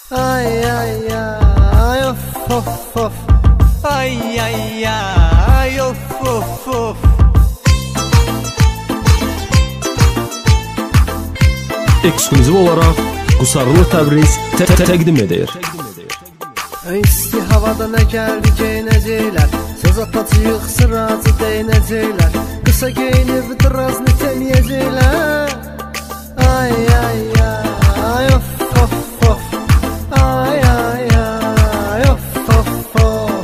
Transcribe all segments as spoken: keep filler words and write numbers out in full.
Ay ay ay of of of. Ay ay ay of of of. Eksklüziv olaraq Qusarlı Təbriz təqdim edir. İsti havada nə gəldi geynəcəklər, söz atacaq sıracı deynəcəklər, qısa geyinib drazını temiyəcəklər. Ay ay ay of of of. Ay ay ay of of of.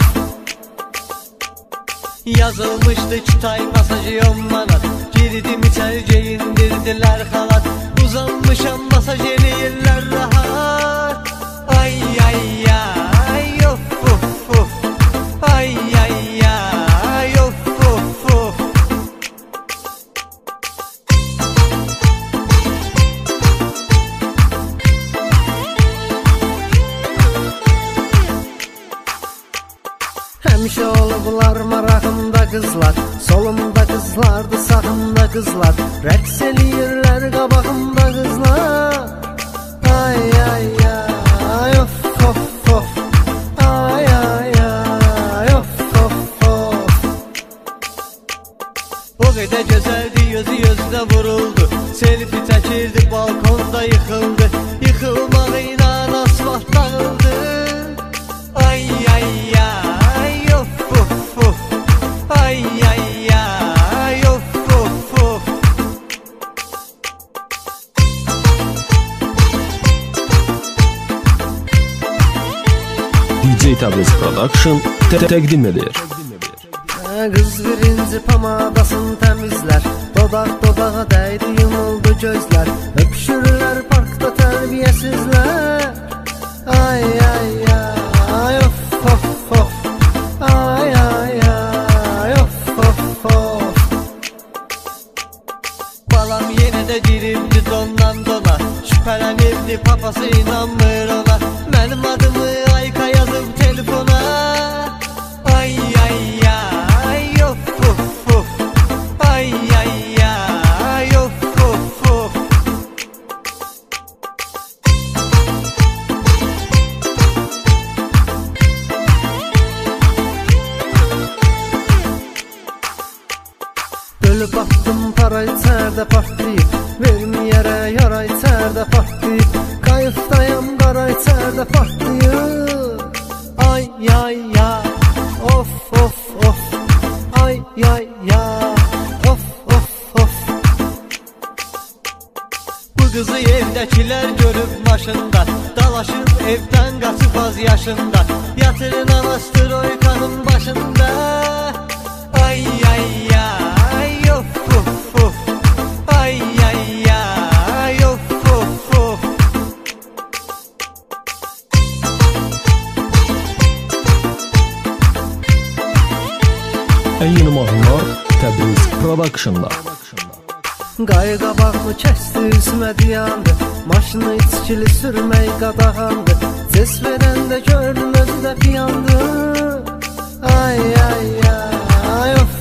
Yazılmışdı kitay masajı on manat, girdim içeri geyindirdiler xalat, uzanmışam masaj eləyirlər rahat. Ay ay ay of of of. Ay ay ay of of of. Həmişə olublar marağımda qızlar, solumda qızlardı, sağımda qızlar, rəqs eləyirlər qabağımda qızlar. Ay ay ay of of of. Ay ay ay of of of. O qədər gözəldi, gözü gözünə vuruldu, selfie çəkirdi, balkonda yıxıldı, yıxılmağıyla asfalt dağıldı. Ay ay ay of of of. Ay ay ay of of of. D J Təbriz Production təqdim edir. Qız birinci pamadasını təmizlər, dodaq dodağa dəydi, yumuldu gözlər, öpüşürlər parkda tərbiyəsizlər. Ay ay ay of of of. Ay ay ay of of of. Balam yenə də giribdi dondan dona, şübhələnirdi papası, inanmır ona, mənim adımı Ayka yazıb telefona. Ay ay ay of of of. Ay ay ay of of of. Ölüb atdım para içərdə partlayıb, verməyərə yara içərdə partlayıb, qayıqdayam qara içərdə partlayıb. Ay ay ay of of of. Ay ay ay of of of. Bu qızı evdəkilər görüb maşında, dalaşıb evdən qaçıb az yaşında, yatırın anastroykanın başında. Ay ay ay of of of. Ay ay ay of of of. Ən yeni mahnılar Təbriz Production'da. Qayıqa bağımı kəsdi, üzmə diyandı, maşını içkili sürmək qadağandı, ses verəndə gördüm özü də piyandı. Ay ay ay of